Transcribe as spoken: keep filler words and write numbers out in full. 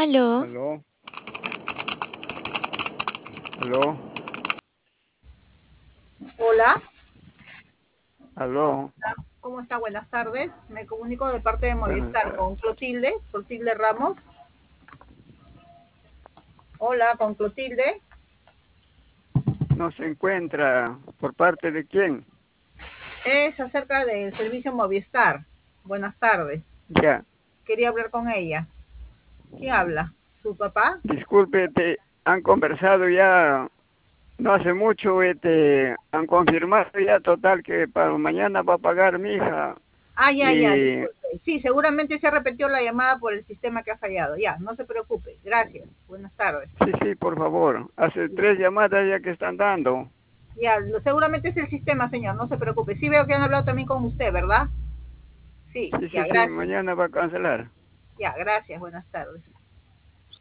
Aló, Aló, aló, Hola, aló. ¿cómo está? Buenas tardes. Me comunico de parte de Buenas Movistar tardes. con Clotilde, Clotilde Ramos. Hola, con Clotilde. No se encuentra. ¿Por parte de quién? Es acerca del servicio Movistar. Buenas tardes. Ya, Quería hablar con ella. ¿Quién habla? ¿Su papá? disculpe, te han conversado ya no hace mucho, eh, te han confirmado ya total que para mañana va a pagar mi hija. Ah, ya, ya, Y disculpe. Sí, seguramente se repetió la llamada por el sistema que ha fallado. Ya, no se preocupe. Gracias. Buenas tardes. sí, sí, por favor. Hace tres llamadas ya que están dando. Ya, lo- seguramente es el sistema, señor. No se preocupe. Sí veo que han hablado también con usted, ¿verdad? Sí, Sí, ya, sí, sí, gracias. mañana va a cancelar. Ya, gracias. Buenas tardes.